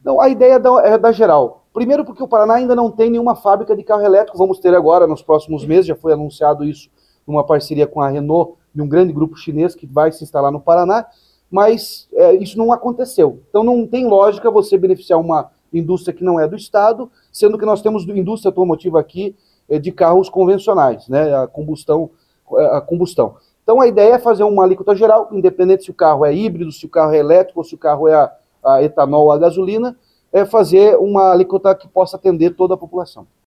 Não, a ideia é da geral. Primeiro porque o Paraná ainda não tem nenhuma fábrica de carro elétrico, vamos ter agora nos próximos meses, já foi anunciado isso numa parceria com a Renault e um grande grupo chinês que vai se instalar no Paraná, mas isso não aconteceu. Então não tem lógica você beneficiar uma indústria que não é do Estado, sendo que nós temos indústria automotiva aqui de carros convencionais, né, a combustão. Então a ideia é fazer uma alíquota geral, independente se o carro é híbrido, se o carro é elétrico ou se o carro é a etanol ou a gasolina, é fazer uma alíquota que possa atender toda a população.